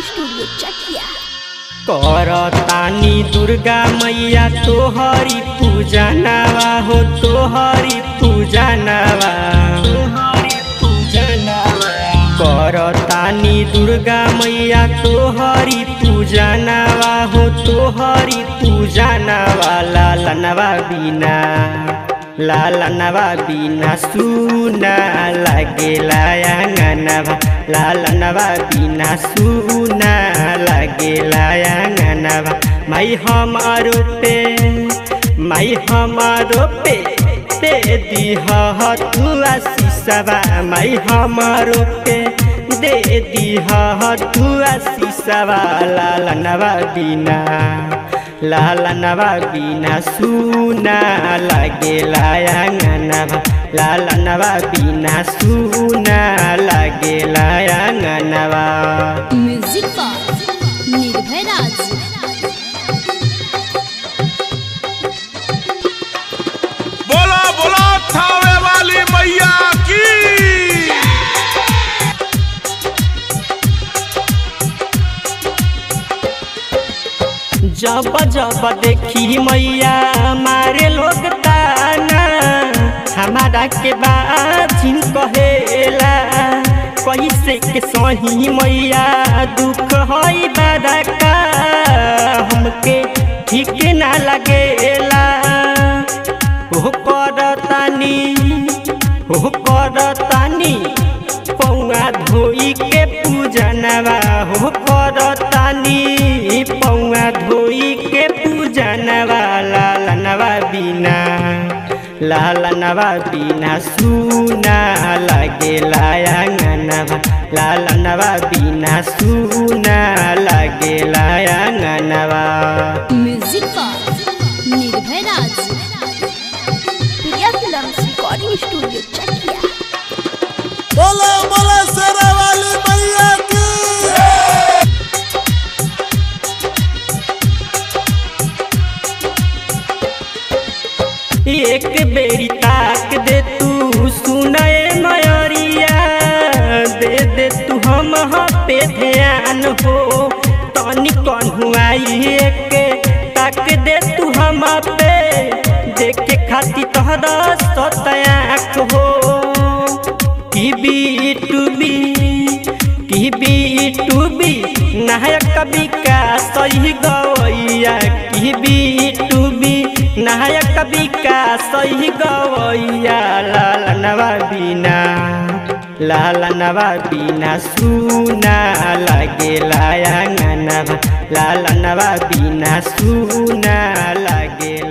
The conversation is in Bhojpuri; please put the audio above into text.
स्टूडियो चकिया। करतानी दुर्गा मैया तोहरी पूजा नवा हो, तोहरी पूजा नवा, करतानी दुर्गा मैया तोहरी पूजा नवा हो, तोहरी पूजा नवा। लालनवा बिना, लालनवा बिना सुना लागेला आंगनवा, लालनवा बिना सुना लागेला आंगनवा। माई हमारो पे, माई हमारो पे दे दीह तू आशीषवा, माई हमारो पे दे दीह तू आशीषवा। लालनवा बिना, लालनवा बिना सुना लागेला आंगनवा, लालनवा बिना सुना लागेला आंगनवा। म्यूजिक पर निर्भय राज। बोला बोला थावे वाली मैया की। जब जब देखी मैया मारे लोग ताना, हमारा के बाजिन कहेला। कैसे के सही मैया दुख होई बड़का, हमके ठीक ना लगेला। हो करतानी, हो करतानी पौआ धोई के पूजनवा, हो करतानी पौआ धोई के पूजनवा। लालनवा बिना, लालनवा बिना सुना लागेला आंगनवा, लालनवा बिना सुना लागेला आंगनवा। म्यूजिक पर Nirbhay Raj. Priya films recording studio Chakia. बोला बोला शेरा वाली मैया की। एक बेरी ताक दे तू सुनाए मयरिया, दे दे तू हम पे ध्यान हो। तनी कन्हुआई एक ताक दे तू हम पे, देखे खाती तोहरा सतयाक हो। टीवी टूबी नायक विकास सही गवैया, टीवी टूबी नायक विकास सही गवैया। लालनवा बिना, लालनवा बिना सुना लागेला आंगनवा, लालनवा बिना सुना लागेला।